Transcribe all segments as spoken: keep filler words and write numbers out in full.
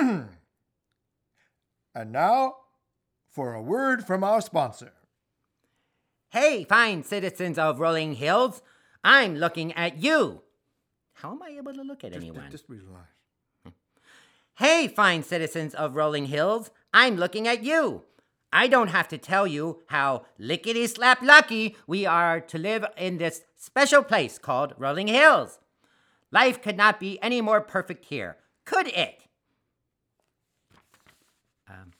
And now, for a word from our sponsor. Hey, fine citizens of Rolling Hills, I'm looking at you. How am I able to look at Just, anyone? just relax. Hey, fine citizens of Rolling Hills, I'm looking at you. I don't have to tell you how lickety-slap lucky we are to live in this special place called Rolling Hills. Life could not be any more perfect here, could it? Um,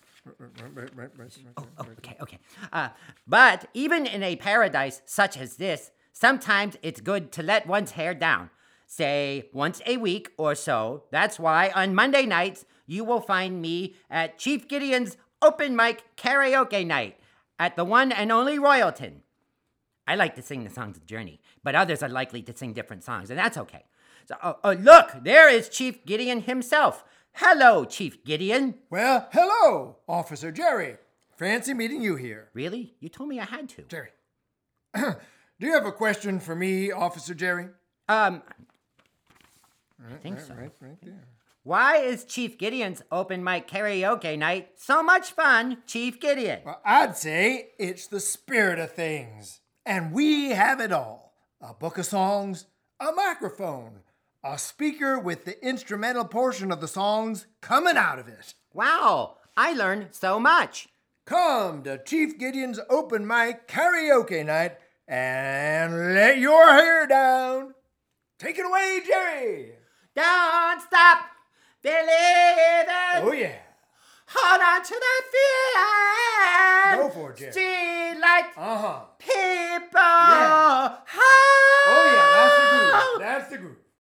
oh, oh, okay, okay. Uh, but even in a paradise such as this, sometimes it's good to let one's hair down. Say once a week or so. That's why on Monday nights, you will find me at Chief Gideon's open mic karaoke night at the one and only Royalton. I like to sing the songs of Journey, but others are likely to sing different songs, and that's okay. So, oh, oh, look, there is Chief Gideon himself. Hello, Chief Gideon. Well, hello, Officer Jerry. Fancy meeting you here. Really? You told me I had to. Jerry, do you have a question for me, Officer Jerry? Um, Right, I think right, so. Right, right there. Why is Chief Gideon's open mic karaoke night so much fun, Chief Gideon? Well, I'd say it's the spirit of things. And we have it all. A book of songs, a microphone, a speaker with the instrumental portion of the songs coming out of it. Wow, I learned so much. Come to Chief Gideon's open mic karaoke night and let your hair down. Take it away, Jerry. Don't stop believing. Oh, yeah. Hold on to that feeling. Go for it, Jerry. Street lights, Uh-huh. people. Yeah. Oh, Oh, yeah, that's the groove. That's the groove.